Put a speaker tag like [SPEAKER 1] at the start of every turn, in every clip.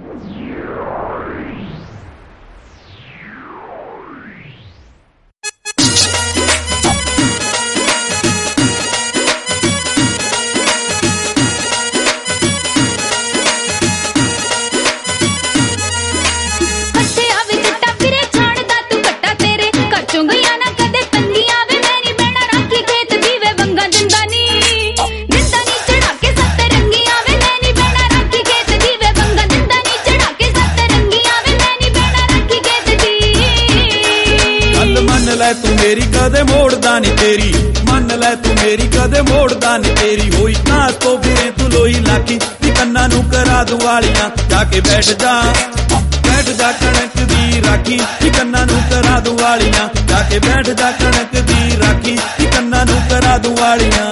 [SPEAKER 1] तू मेरी कदे मोड़दा नी तेरी मन लै तू मेरी कदे मोड़दा नी तेरी होई नास तो फिरे तू लोई लाकी नी कन्ना नू करा दूं वालियां जाके बैठ जा कणक दी राखी नी कन्ना नू करा दूं वालियां जाके बैठ जा कणक दी राखी नी कन्ना नू करा दूं वालियां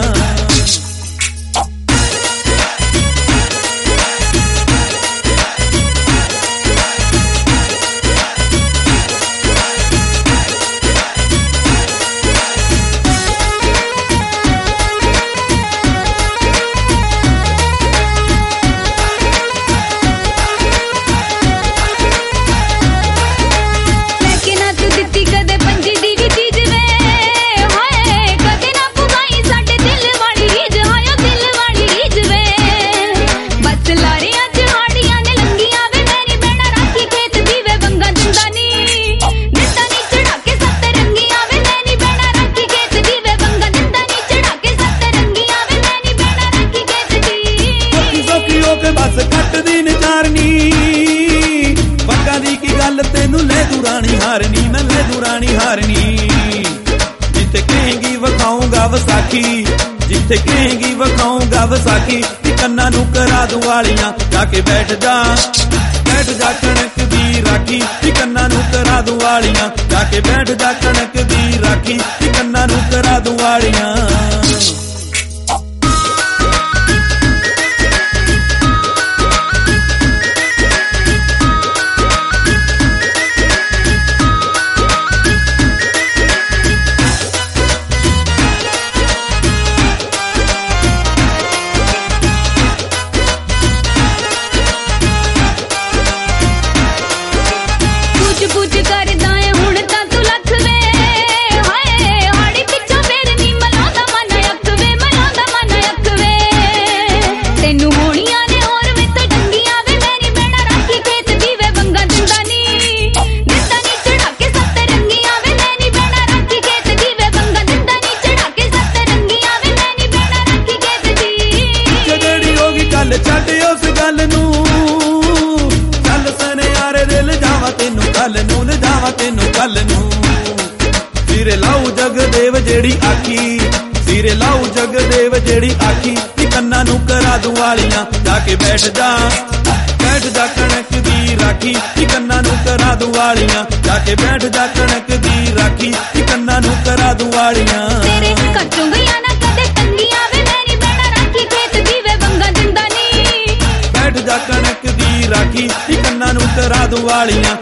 [SPEAKER 1] बस कट दी नचारनी पक्का दी की गल तेनू ले दू रानी हारनी मैं ले दू रानी हारनी जिथे कहेंगी वखाऊंगा वसाखी जिथे कहेंगी वखाऊंगा वसाखी कन्ना नू करा दूं वालियां जाके बैठ जा कणक दी राखी कन्ना नू करा दूं वालियां जाके बैठ जा कणक दी राखी कन्ना नू करा दूं वालियां सिरे लाऊ जगदेव जेड़ी आखी सिरे लाऊ जगदेव जेड़ी आखी कन्ना नू करा दूं वालियां जाके बैठ जा कणक दी राखी कन्ना नू करा दूं वालियां जाके बैठ जा कणक दी राखी कन्ना नू करा दूं वालियां
[SPEAKER 2] तेरे कच्चों गया ना कदे तंगियां वे मेरी बैणा राखी खेत दी वे बंगा जिंदा नी
[SPEAKER 1] बैठ जा कणक दी राखी कन्ना नू करा दूं वालियां